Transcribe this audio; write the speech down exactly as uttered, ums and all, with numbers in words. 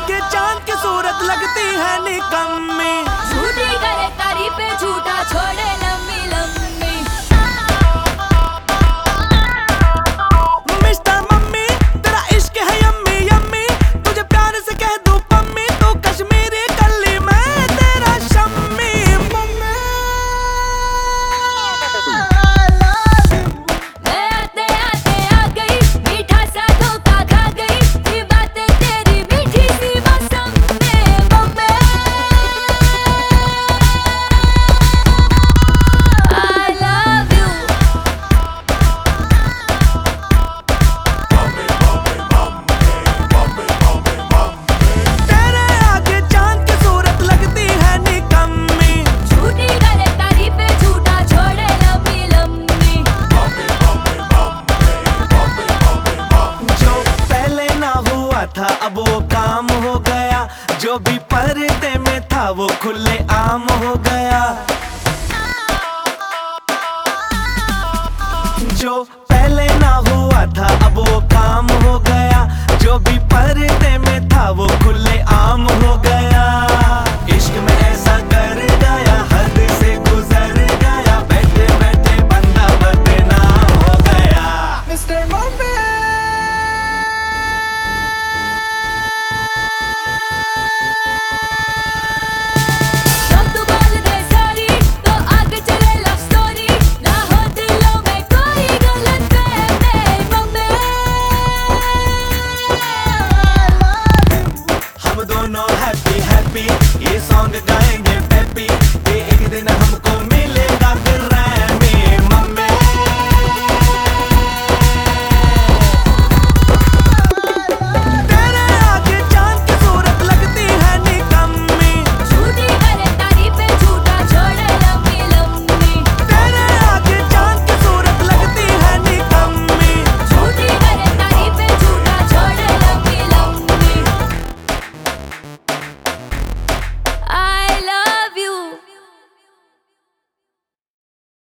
आगे चांद की सूरत लगती है निकम्मी। झूठी करे तारीफे झूठा छोड़े लम्बी लम्बी। मिस्टर मम्मी तेरा इश्क है यम्मी यम्मी, तुझे प्यार से कह दूं पम्मी, तू कश्मीरी कल्ली मैं तेरा शम्मी। मैं आते आते आ गई, मीठा सा धोखा खा गई, ये बातें तेरी मीठी सी मौसम में बम्बे। I love you। तेरे आगे चांद की सूरत लगती है निकम्मी। झूठी करे तारीफे झूठा छोड़े लम्बी लम्बी। जो पहले ना हुआ था अब वो काम हो गया, जो भी पर्दे में था वो खुले आम हो गया। जो पहले ना हुआ था अब वो काम हो गया, जो भी पर्दे में था वो खुले आम